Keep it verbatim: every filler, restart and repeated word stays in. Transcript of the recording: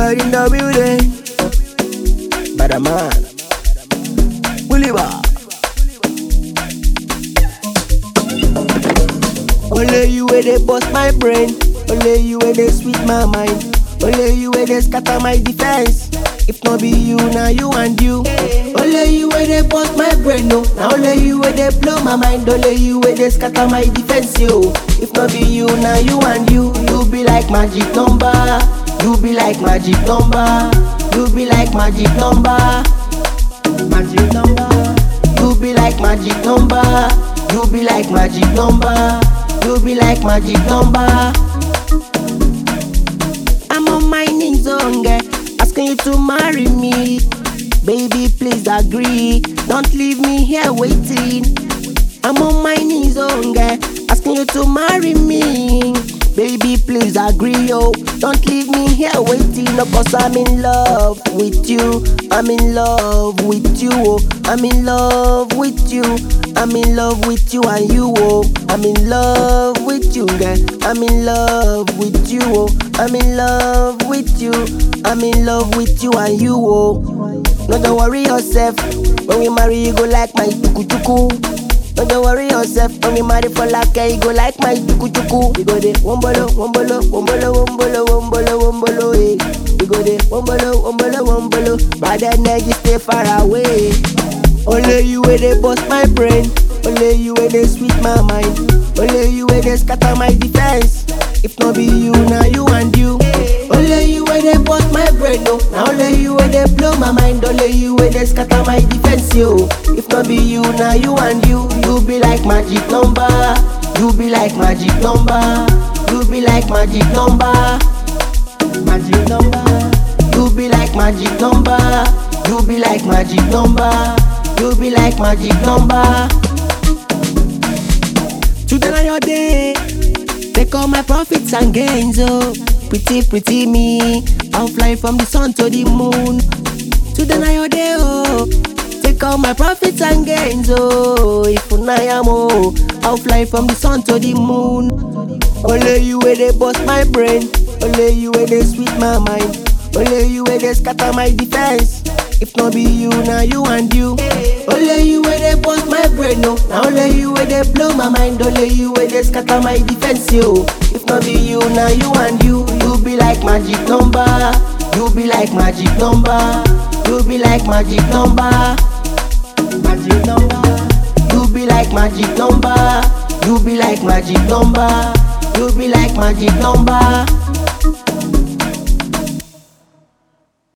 God in the building. Bada man, Bolivar. Only you where they bust my brain. Only you where they sweet my mind. Only you where they scatter my defense. If not be you, now you and you. Only you where they bust my brain, no. Now only you where they blow my mind. Only you where they scatter my defense, yo. If not be you, now you and you. You be like magic number. You be like magic number. You be like magic number. Magic number. You be like magic number. You be like magic number. You be like magic number. I'm on my knees, oh, girl, asking you to marry me. Baby, please agree. Don't leave me here waiting. I'm on my knees, oh, girl, asking you to marry me. Baby, please agree, yo. Don't leave me here waiting, no, cause I'm in love with you. I'm in love with you, oh. I'm in love with you. I'm in love with you and you, oh. I'm in love with you, girl. I'm in love with you, oh. I'm in love with you. I'm in love with you and you, oh. No, don't worry yourself. When we marry, you go like my tuku tuku. No, don't worry yourself. When we marry for like you go like my tuku tuku. We go there, wombolo, wombolo, wombolo, wombolo, wombolo, wombolo, eh. We go there, wombolo, wombolo, wombolo. But then you stay far away. Only you where they bust my brain. Only you where they sweet my mind. Only you where they scatter my defense. If not be you, now you and you. Only you where they bust my brain, no. Now only you where they blow my mind. Only you where they scatter my defense, yo. If not be you, now you and you. You be like magic number. You be like magic number. You be like magic number. Magic number. You be like magic number. You be like magic number. You be like magic number. Today na your day. Take all my profits and gains, oh. Pretty, pretty me. I'll fly from the sun to the moon. Today na your day, oh. Take all my profits and gains, oh. If I am, oh, I'll fly from the sun to the moon. Only you where they bust my brain. Only you where they sweet my mind. Only you where they scatter my defense. If not be you, now you and you. Only you where they bust my brain, no. Now only you where they blow my mind. Only you where they scatter my defense, yo. If not be you, now you and you. You be like magic number. You be like magic number. You be like magic number. Magic number. You be like magic number. You be like magic number. You be like magic number.